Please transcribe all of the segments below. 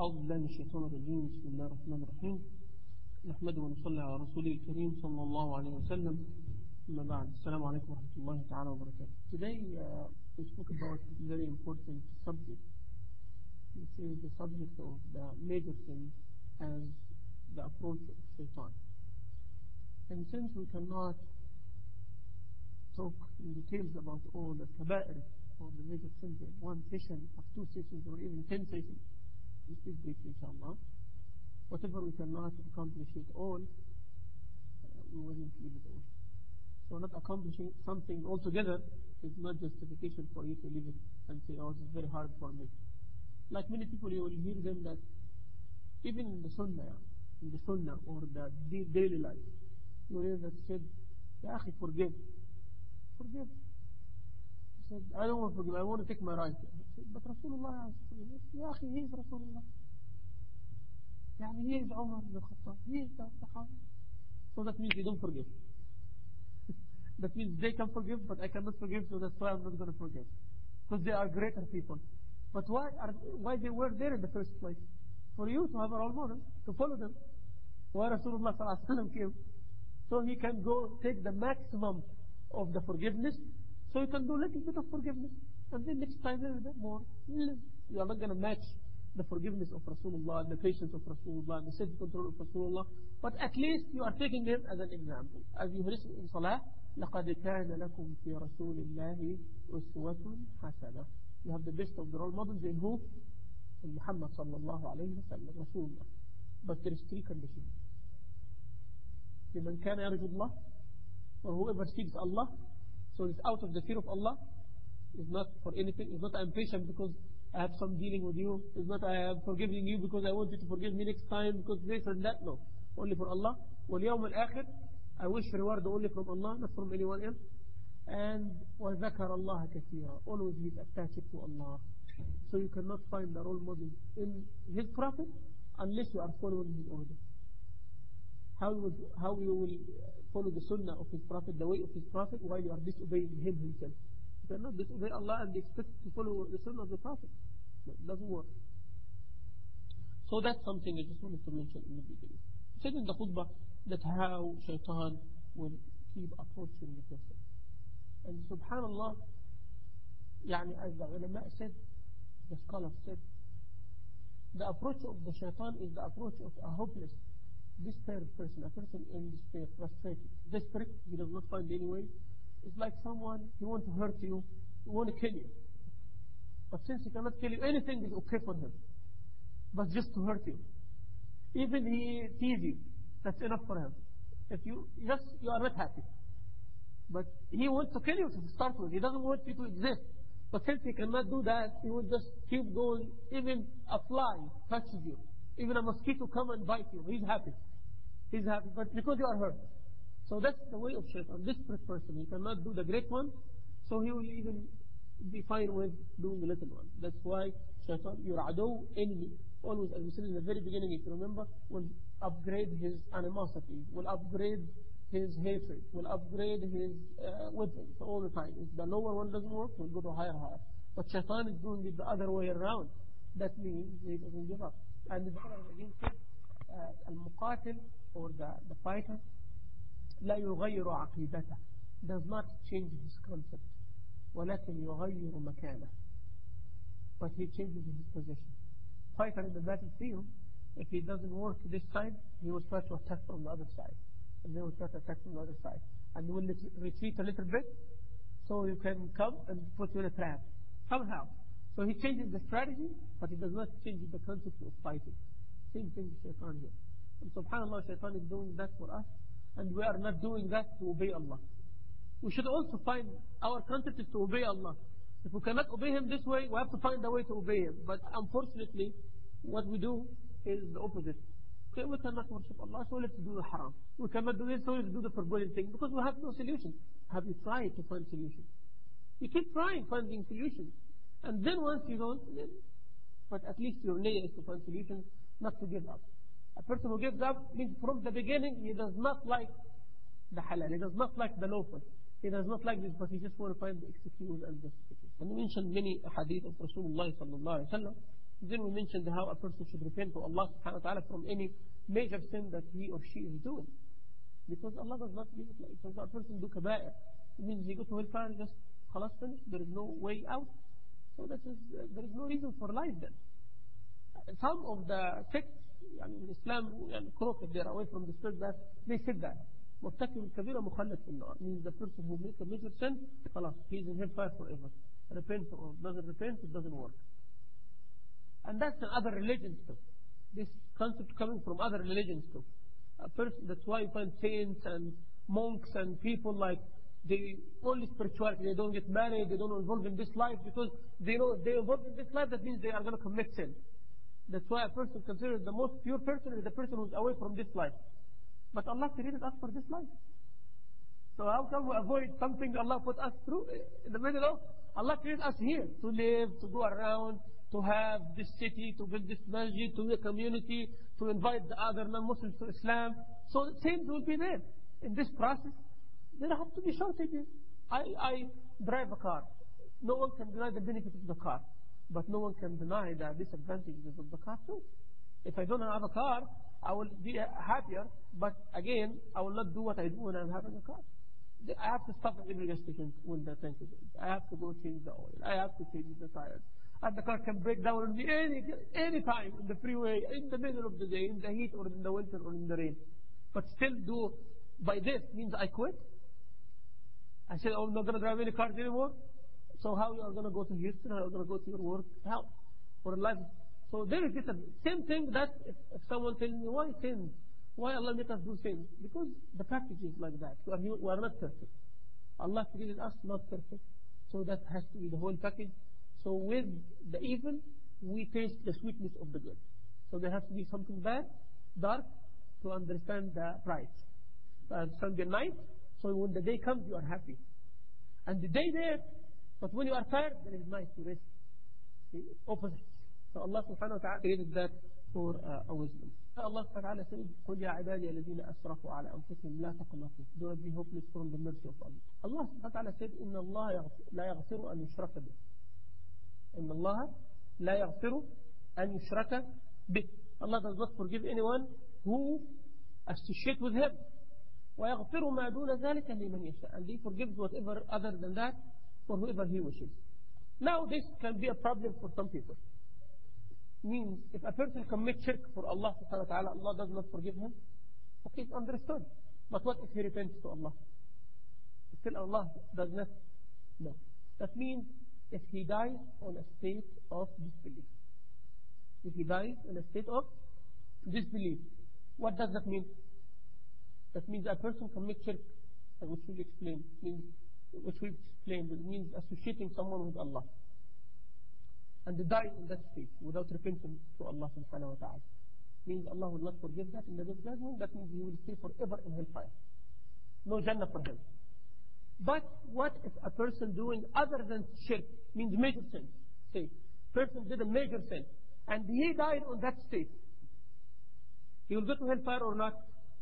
أعوذ بالله من الشيطان الرجيم. بسم الله الرحمن الرحيم. نحمده ونصلي على رسوله الكريم صلى الله عليه وسلم. أما بعد، السلام عليكم ورحمة الله تعالى وبركاته. Today we spoke about a very important subject. This is the subject of the major things as the approach of Shaitan. And since we cannot talk in details about all the kaba'ir or the major sins in one session, or 2 sessions, or even 10 sessions, we speak briefly, inshallah. Whatever we cannot accomplish it all, we wouldn't leave it all. So not accomplishing something altogether is not justification for you to leave it and say, oh, this is very hard for me. Like many people, you will hear them that even in the sunnah or the daily life, you will hear that said, Ya akhi, forgive. Forgive. He said, I don't want to forgive, I want to take my right. Said, but Rasulullah has forgiven. Ya akhi, he is Rasulullah. He is Umar ibn Khattab. He is the Sahaba. So that means you don't forgive. That means they can forgive, but I cannot forgive, so that's why I'm not going to forgive. Because they are greater people. But why they were there in the first place? For you to have a role model, to follow them. Why Rasulullah sallallahu alaihi wasallam came? So he can go take the maximum of the forgiveness, so you can do a little bit of forgiveness, and then next time a little bit more. You are not going to match the forgiveness of Rasulullah, the patience of Rasulullah, the self-control of Rasulullah, but at least you are taking him as an example. As you read in Salah, لَقَدْ كَانَ لَكُمْ فِي رَسُولِ اللَّهِ أُسْوَةٌ حَسَنَةٌ. You have the best of the role models in who? In Muhammad sallallahu alayhi wa sallam, Rasulullah. But there is 3 conditions. لمن كان يرجو الله, or whoever seeks Allah, so it's out of the fear of Allah, it's not for anything, it's not I'm patient because I have some dealing with you, it's not I am forgiving you because I want you to forgive me next time because this and that, no, only for Allah. وَالْيَوْمَ الْآخِرِ, I wish reward only from Allah, not from anyone else. And وَذَكَرَ اللَّهَ كَثِيرًا, always be attached to Allah. So you cannot find the role model in his prophet unless you are following his order. How you will follow the sunnah of his prophet, the way of his prophet, while you are disobeying him himself? You cannot disobey Allah and expect to follow the sunnah of the prophet. No, it doesn't work. So that's something I just wanted to mention in the beginning. I said in the khutbah that how Shaitan will keep approaching the person. And subhanallah, as the ulama said, the scholars said, the approach of the Shaitan is the approach of a hopeless, despaired person, a person in despair, frustrated, desperate, he does not find any way. It's like someone, he wants to hurt you, he wants to kill you. But since he cannot kill you, anything is okay for him. But just to hurt you. Even he tease you, that's enough for him. If you are not happy. But he wants to kill you to start with. He doesn't want you to exist. But since he cannot do that, he will just keep going. Even a fly touches you. Even a mosquito come and bite you. He's happy. He's happy, but because you are hurt. So that's the way of Shaitan. Desperate person, he cannot do the great one, so he will even be fine with doing the little one. That's why Shaitan, your adu, enemy, always, as we said in the very beginning, if you remember, will upgrade his animosity, will upgrade his hatred, will upgrade his weapons all the time. If the lower one doesn't work, he'll go to higher. But Shaitan is doing it the other way around. That means he doesn't give up. And the Quran again said, al-muqatil, or the fighter, لا يغير عقيدته, does not change his concept, ولكن يغير مكانه, but he changes his position. Fighter in the battlefield, if he doesn't work this side, he will try to attack from the other side, and they will try to attack from the other side, and they will retreat a little bit, so you can come and put you in a trap, somehow. So he changes the strategy, but he does not change the concept of fighting. Same thing with Shaitan here. And subhanAllah, Shaitan is doing that for us, and we are not doing that to obey Allah. We should also find our concept is to obey Allah. If we cannot obey Him this way, we have to find a way to obey Him. But unfortunately, what we do is the opposite. Okay, we cannot worship Allah, so let's do the haram. We cannot do this, so let's do the forbidden thing, because we have no solution. Have you tried to find solution? You keep trying, finding solutions. And then once you don't, but at least your niyyah is to find solutions, not to give up. A person who gives up means from the beginning he does not like the halal, he does not like the lawful, he does not like this, but he just wants to find the excuse and justification. And we mentioned many hadith of Rasulullah sallallahu alaihi wasallam Then we mentioned how a person should repent to Allah subhanahu wa ta'ala from any major sin that he or she is doing. Because Allah does not give it like, if a person do kaba'ir, it means he go to hellfire, just khalas finished, there is no way out. So there is no reason for life then. Some of the sects in Islam, if they are away from the spirit, that they said that. مرتكب الكبيرة مخلد في النار, means the person who makes a major sin, خلاص, he is in hellfire forever. Repent or doesn't repent, it doesn't work. And that's in other religions too. This concept coming from other religions too. That's why you find saints and monks and people like they only spirituality. They don't get married. They don't involve in this life because they know if they involve in this life, that means they are going to commit sin. That's why a person considered the most pure person is the person who's away from this life. But Allah created us for this life. So how can we avoid something Allah put us through in the middle of? Allah created us here to live, to go around, to have this city, to build this masjid, to be a community, to invite the other non-Muslims to Islam. So sins will be there. In this process, there have to be shortages. I drive a car. No one can deny the benefit of the car. But no one can deny the disadvantages of the car too. If I don't have a car, I will be happier. But again, I will not do what I do when I'm having a car. I have to stop at every gas station when the tank is empty. I have to go change the oil. I have to change the tires. And the car can break down on me any time in the freeway, in the middle of the day, in the heat or in the winter or in the rain. But still do by this means I quit. I said, I'm not going to drive any cars anymore. So how you are going to go to Houston? How you are going to go to your work? How? For life. So there is this same thing that if someone tells me, why sin? Why Allah make us do sin? Because the package is like that. We are not perfect. Allah created us not perfect. So that has to be the whole package. So with the evil, we taste the sweetness of the good. So there has to be something bad, dark, to understand the bright. Sunday night, so when the day comes, you are happy. And the day there, but when you are tired, then it's nice to rest. The opposite. So Allah subhanahu wa ta'ala created that for a wisdom. Allah subhanahu wa ta'ala said, قُلْ يَا عِبَادِيَ الَّذِينَ أَسْرَفُوا عَلَى أَنفُسِهِمْ لَا تَقْنَطُوا. Do not be hopeless from the mercy of Allah. Allah subhanahu wa ta'ala said, إِنَّ اللَّهَ لَا يَغْفِرُ أَنْ يُشْرَكَ بِهِ. إِنَّ اللَّهَ لَا يَغْفِرُ أَنْ يُشْرَكَ بِهِ. Allah does not forgive anyone who associates with Him. وَيَغْفِرُ مَا دُونَ ذَلِكَ لِمَنْ يَشَاءُ. And He forgives whatever other than that for whoever He wishes. Now this can be a problem for some people. Means if a person commits shirk for Allah subhanahu wa ta'ala, Allah does not forgive him. Okay, it's understood. But what if he repents to Allah? Still Allah does not. No. That means if he dies on a state of disbelief. If he dies in a state of disbelief. What does that mean? That means a person commits shirk, which we explained. It means associating someone with Allah. And they die in that state without repentance to Allah subhanahu wa ta'ala. Means Allah will not forgive that in the day of judgment. That means he will stay forever in hellfire. No Jannah for him. But what if a person doing other than shirk, means major sin? Say, person did a major sin and he died on that state. He will go to hellfire or not?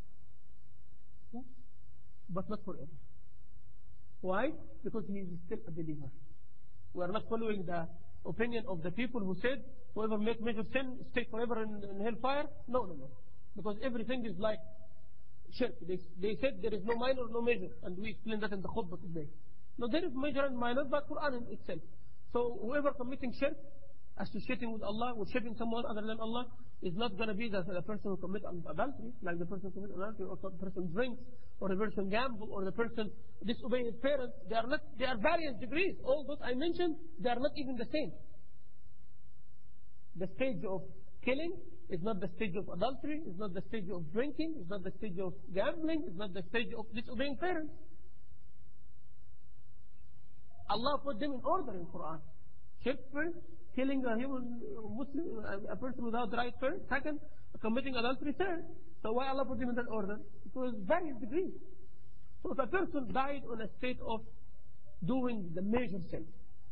But not forever. Why? Because he is still a believer. We are not following the opinion of the people who said whoever make major sin stay forever in hellfire. No. Because everything is like shirk. They said there is no minor, no major, and we explained that in the khutbah today. No, there is major and minor, but Quran in itself. So whoever committing shirk, associating with Allah, worshipping someone other than Allah, is not going to be the person who commit adultery, like the person who commit adultery, or the person drinks, or the person gamble, or the person disobey his parents. They are various degrees. All those I mentioned, they are not even the same. The stage of killing is not the stage of adultery, is not the stage of drinking, is not the stage of gambling, is not the stage of disobeying parents. Allah put them in order in Quran. Shirk first, killing a human Muslim, a person without right first, second, committing adultery third. So why Allah put them in that order? Because various degrees. So if a person died on a state of doing the major sin,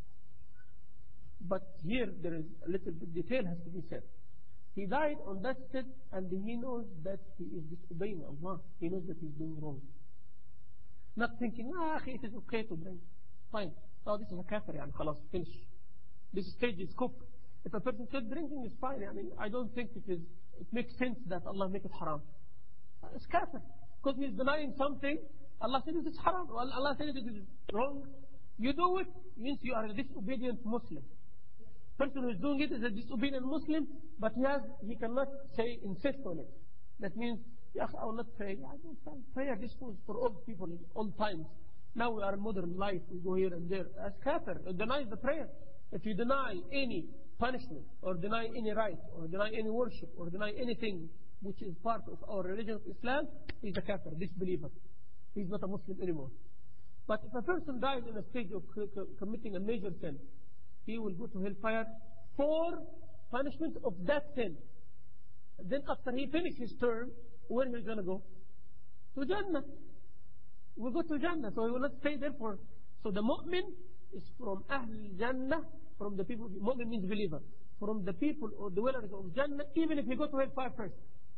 but here there is a little bit detail has to be said. He died on that state and he knows that he is disobeying Allah. He knows that he is doing wrong. Not thinking, it is okay to drink. Fine. Oh, this is a kafir, and khalas, finish. This stage is cooked. If a person said drinking is fine, I mean, I don't think it makes sense that Allah make it haram. It's kafir. Because he's denying something, Allah said it is haram. Allah said it is wrong. You do it, means you are a disobedient Muslim. Person who is doing it is a disobedient Muslim, but he cannot say, insist on it. That means, I will not pray. I don't pray. Prayer is for old people in all times. Now we are in modern life. We go here and there. As kafir, it denies the prayer. If you deny any punishment, or deny any right, or deny any worship, or deny anything which is part of our religion of Islam, he's a kafir, disbeliever. He's not a Muslim anymore. But if a person dies in a stage of committing a major sin, he will go to hellfire for punishment of that sin. Then after he finishes his term, where is he going to go? To Jannah. He will go to Jannah, so he will not stay there for... So the mu'min is from Ahl Jannah, from the people... Mu'min means believer. From the people or the dwellers of Jannah, even if he go to hellfire first.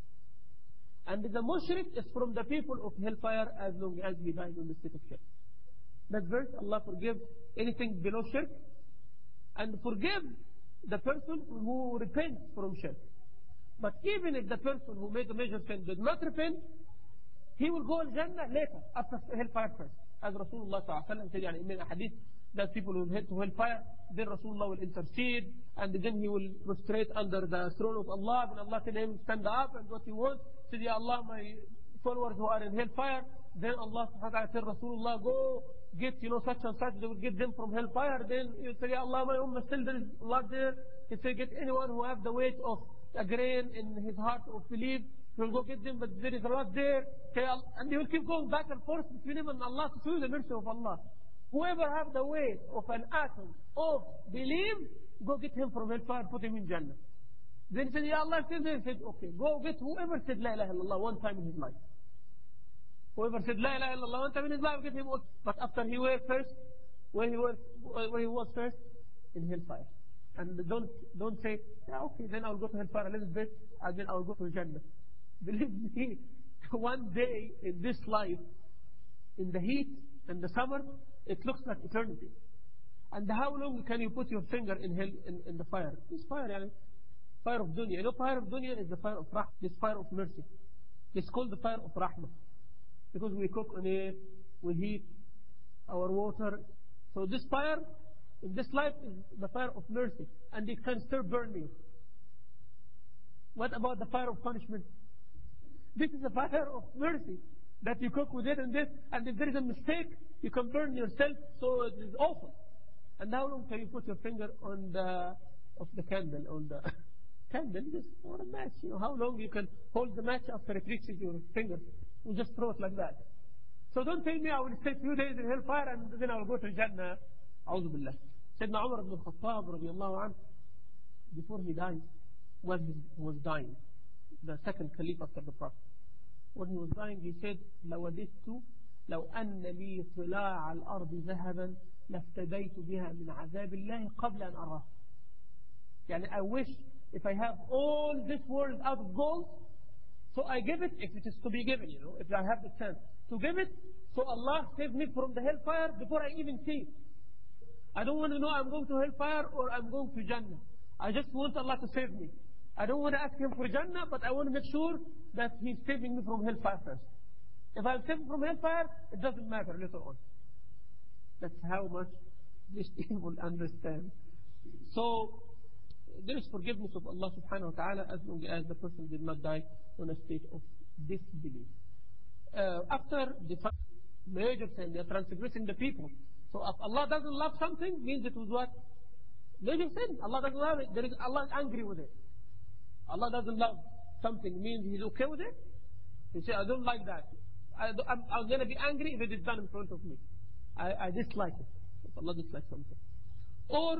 And the mushrik is from the people of hellfire as long as he dies in the state of shirk. That verse, Allah forgive anything below shirk, and forgive the person who repents from shirk. But even if the person who made a major sin did not repent, he will go to Jannah later, after hellfire first. As Rasulullah said in a hadith, that people will head to hellfire, then Rasulullah will intercede, and then he will prostrate under the throne of Allah, and Allah tell him, stand up, and what he wants, said, Ya Allah, my followers who are in hellfire, then Allah subhanahu wa ta'ala tell Rasulullah, go get, such and such, they will get them from hellfire, then he will say, Ya Allah, my ummah still there is Allah there, he say, get anyone who have the weight of a grain in his heart of belief, he will go get them, but there is a lot there, and he will keep going back and forth between him and Allah to show the mercy of Allah. Whoever have the weight of an atom of belief, go get him from hellfire, put him in Jannah. Then he said, Ya Allah, he said, okay, go get whoever said La ilaha illallah one time in his life. Whoever said La ilaha illallah one time in his life, get him all. But after he was first, where he was first? In hellfire. And don't say, yeah, okay, then I'll go to hellfire a little bit, and then I'll go to Jannah. Believe me, one day in this life, in the heat and the summer, it looks like eternity. And how long can you put your finger in hell, in the fire? This fire, fire of dunya. Fire of dunya is the fire of rahmah, this fire of mercy. It's called the fire of rahmah. Because we cook on it, we heat our water. So this fire, in this life, is the fire of mercy. And it can still burn you. What about the fire of punishment? This is the fire of mercy. That you cook with it and this, and if there is a mistake, you can burn yourself, so it is awful. And how long can you put your finger on the candle, on the candle, just for a match? How long you can hold the match after it reaches your finger? You just throw it like that. So don't tell me I will stay 2 days in hellfire and then I will go to Jannah. A'udhu billah. Sayyidina Umar ibn al-Khattab radiallahu anhu, before he died, when he was dying, the second caliph after the Prophet, when he was dying, he said, لَوَدِدْتُ لو أن لي طلاع الأرض ذهبا لافتديت بها من عذاب الله قبل أن أراه. يعني I wish if I have all this world out of gold, so I give it, if it is to be given, if I have the chance to give it, so Allah save me from the hellfire before I even see it. I don't want to know I'm going to hellfire or I'm going to Jannah. I just want Allah to save me. I don't want to ask Him for Jannah, but I want to make sure that He's saving me from hellfire first. If I'm saved from hellfire, it doesn't matter later on. That's how much this evil understand. So, there is forgiveness of Allah subhanahu wa ta'ala as long as the person did not die on a state of disbelief. After the major sin, they are transgressing the people. So if Allah doesn't love something, means it was what? Major sin. Allah doesn't love it. Allah is angry with it. Allah doesn't love something, means He's okay with it. He says, I don't like that. I'm going to be angry if it is done in front of me. I dislike it. If Allah dislikes something. Or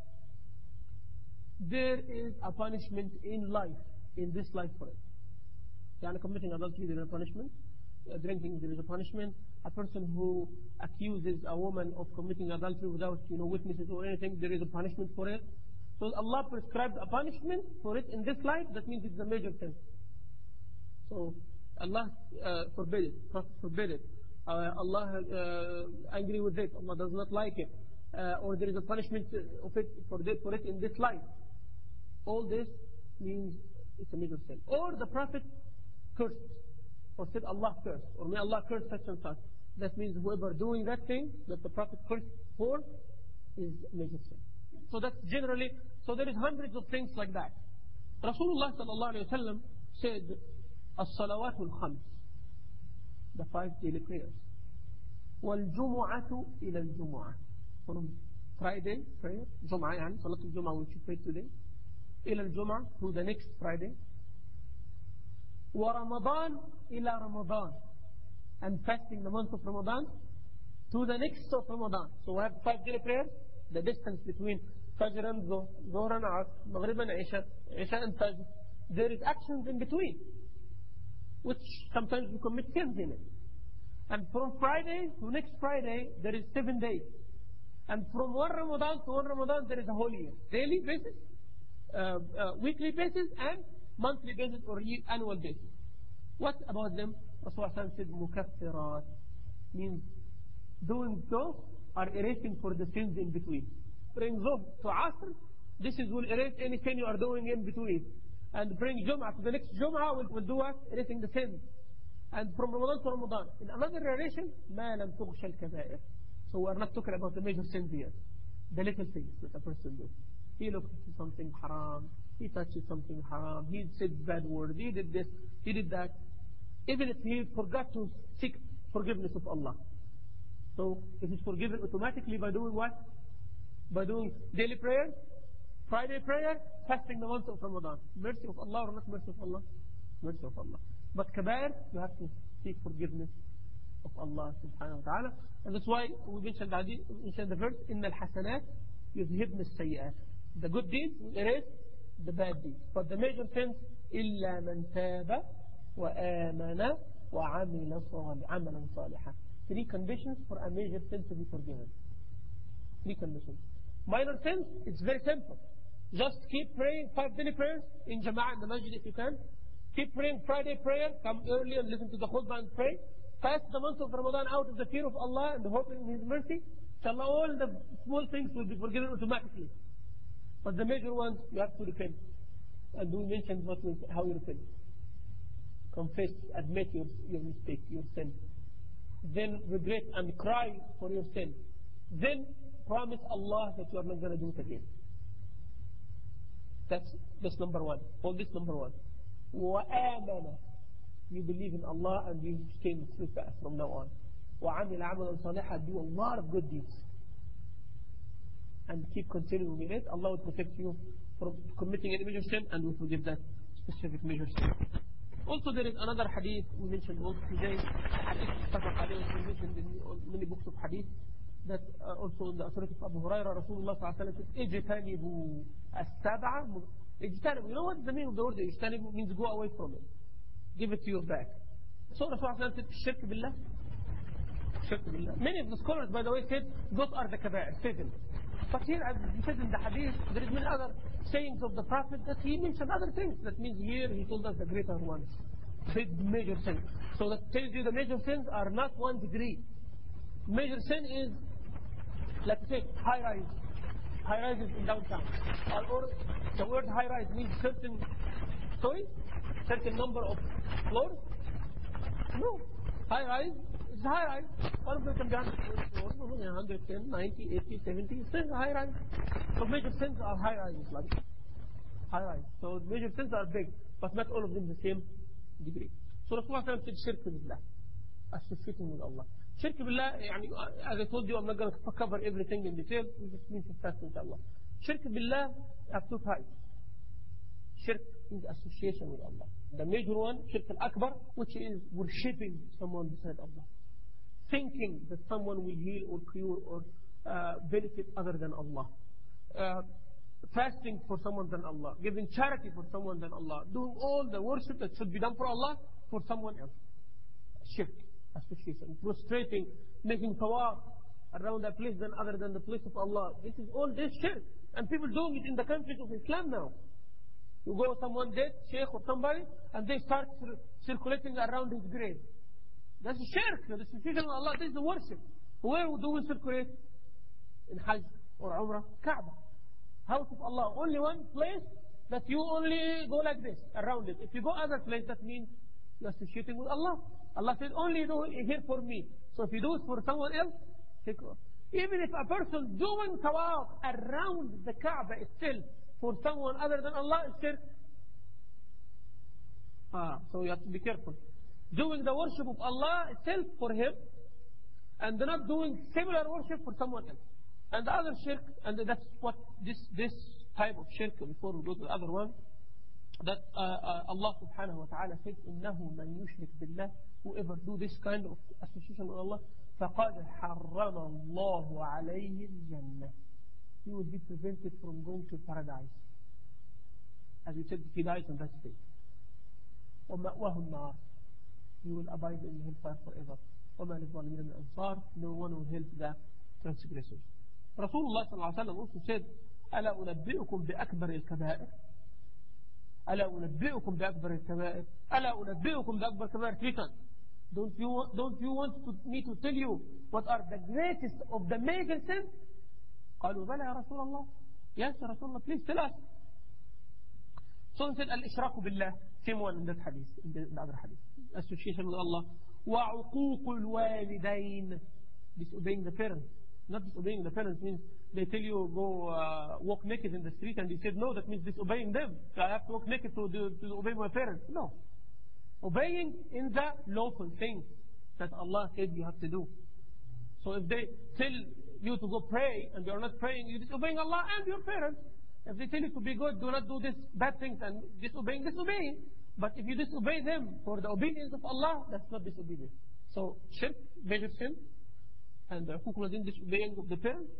there is a punishment in life, in this life for it. Committing adultery, there is a punishment. Drinking, there is a punishment. A person who accuses a woman of committing adultery without witnesses or anything, there is a punishment for it. So Allah prescribed a punishment for it in this life. That means it's a major sin. So Allah forbid it, Prophet forbid it. Allah angry with it, Allah does not like it. Or there is a punishment of it for it in this life. All this means it's a major sin. Or the Prophet cursed, or said Allah cursed, or may Allah curse such and such. That means whoever doing that thing that the Prophet cursed for is a major sin. So that's generally, so there is hundreds of things like that. Rasulullah sallallahu alayhi wa sallam said, As-salawatul khams, the 5 daily prayers. Wal-jumu'atu ila al-jumu'ah. From Friday prayer, Jum'ah, yani Salatul Jum'ah which you pray today, ila al-jumu'ah, to the next Friday. Wa Ramadan ila Ramadan. And fasting the month of Ramadan to the next of Ramadan. So we have 5 daily prayers, the distance between Fajr and Dhuhr and Asr, Maghrib and Isha, Isha and Fajr. There is actions in between, which sometimes we commit sins in it. And from Friday to next Friday, there is 7 days. And from one Ramadan to one Ramadan, there is a whole year. Daily basis, weekly basis, and monthly basis or annual basis. What about them? Rasulullah said, Mukaffirat, means doing those are erasing for the sins in between. Bring Dhuhr to Asr, this is will erase any sin you are doing in between. And bring Jum'ah to the next Jum'ah will do what? Erasing the sins. And from Ramadan to Ramadan. In another narration, مَا لَمْ تُغْشَ الْكَبَائِرِ. So we are not talking about the major sins here. The little things that a person does. He looked at something haram, he touched something haram, he said bad word, he did this, he did that. Even if he forgot to seek forgiveness of Allah. So it is forgiven automatically by doing what? By doing daily prayer, Friday prayer, fasting the month of Ramadan. Mercy of Allah or not mercy of Allah? Mercy of Allah. But kabair, you have to seek forgiveness of Allah subhanahu wa ta'ala. And that's why we mentioned the verse, إِنَّ الْحَسَنَاتِ يُذْهِبْنَ السَّيِّئَاتِ. The good deeds will erase the bad deeds. But the major sins, إِلَّا مَنْ تَابَ وَآمَنَ وَعَمِلَ عَمَلًا صَالِحًا. 3 conditions for a major sin to be forgiven. 3 conditions. Minor sins, it's very simple. Just keep praying 5 daily prayers in Jama'ah in the masjid if you can. Keep praying Friday prayer, come early and listen to the khutbah and pray. Fast the month of Ramadan out of the fear of Allah and hope in His mercy. Inshallah, all the small things will be forgiven automatically. But the major ones, you have to repent. And we mentioned how you repent. Confess, admit your mistake, your sin. Then regret and cry for your sin. Then promise Allah that you are not going to do it again. That's number 1. All this number 1. وَآمَنَ. You believe in Allah and you stay in the fast from now on. وَعَمِلَ عَمَلًا صَالِحًا. Do a lot of good deeds. And keep continuing with it. Allah will protect you from committing any major sin and will forgive that specific major sin. Also there is another hadith we mentioned also today. Hadith we mentioned in many books of hadith. That also in the authority of Abu Hurairah, Rasulullah sallallahu alayhi wa sallam said, اجتنبوا السبع. اجتنبوا. You know what the meaning of the word اجتنبوا means? Go away from it. Give it to your back. So Rasulullah said, shirk billah. Shirk billah. Many of the scholars, by the way, said, those are the kaba'ir, 7. But here, as he said in the hadith, there is many other sayings of the Prophet that he mentioned other things. That means here he told us the greater ones. Big major sins. So that tells you the major sins are not 1 degree. Major sin is, let's say, high rise. High rises in downtown. Or the word high rise means certain number of floors. No. High rise is high rise. One of them can be 110, 90, 80, 70. It's high rise. So major sins are high rises, like high rise. So major sins are big, but not all of them the same degree. So Rasulullah said, shirk billah. Associating with Allah. Shirk billah, as I told you, I'm not going to cover everything in detail. We just need to fast, inshallah. Shirk billah have 2 types. Shirk is association with Allah. The major one, shirk al-akbar, which is worshipping someone beside Allah. Thinking that someone will heal or cure or benefit other than Allah. Fasting for someone than Allah. Giving charity for someone than Allah. Doing all the worship that should be done for Allah for someone else. Shirk. Association, prostrating, making tawaf around a place than other than the place of Allah. This is all this shirk. And people doing it in the countries of Islam now. You go someone dead, sheikh or somebody, and they start circulating around his grave. That's shirk. The association with Allah, this is the worship. Where do we circulate? In Hajj or Umrah? Kaaba. House of Allah. Only one place that you only go like this, around it. If you go other place, that means you're associating with Allah. Allah says, only do it here for me. So if you do it for someone else, take off. Even if a person doing tawaf around the Kaaba itself for someone other than Allah is shirk. So you have to be careful. Doing the worship of Allah itself for him, and not doing similar worship for someone else. And the other shirk, and that's what this type of shirk, before we go to the other one, that Allah subhanahu wa ta'ala said, إِنَّهُ مَنْ يُشْرِكْ بِاللَّهِ, whoever do this kind of association with Allah, فَقَدْ حَرَّمَ اللَّهُ عَلَيْهِ الْجَنَّةِ, he will be prevented from going to paradise. As we said, he dies on that day. وَمَأْوَهُ النَّارِ, he will abide in hellfire forever. وَمَا لِلظَّالِمِينَ مِنْ أَنصَارٍ, no one will help the transgressors. Rasulullah sallallahu alaihi wasallam also said, أَلَا أُنَبِّئُكُمْ بِأَكْبَرِ الْكَبَائِرِ, أَلَا أُنَبِّئُكُمْ بِأَكْبَرِ الْكَبَائِرِ, أَلَا أُنَبِّئُكُمْ بِأَكْبَرِ الْكَبَائِرِ. Three times. Don't you want me to tell you what are the greatest of the major sins? قالوا بلى يا رسول الله. Yes, يا رسول الله, please tell us. So he said, الإشراك بالله, same one in that hadith, in the other hadith. Association with Allah. وعقوق الوالدين, disobeying the parents. Not disobeying the parents means they tell you go walk naked in the street, and you said no, that means disobeying them. So I have to walk naked to obey my parents. No. Obeying in the lawful things that Allah said you have to do. So if they tell you to go pray and you are not praying, you're disobeying Allah and your parents. If they tell you to be good, do not do these bad things, and disobeying. But if you disobey them for the obedience of Allah, that's not disobedience. So shirk, major sin, and the disobeying of the parents.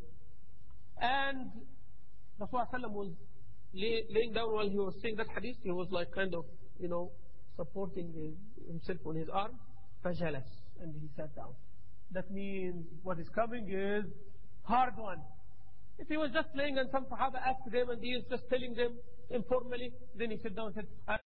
And Rasulullah was laying down while he was saying that hadith. He was like kind of, supporting himself on his arm. فَجَلَسْ, and he sat down. That means what is coming is hard one. If he was just playing and some Sahaba asked him and he is just telling them informally, then he sat down and said,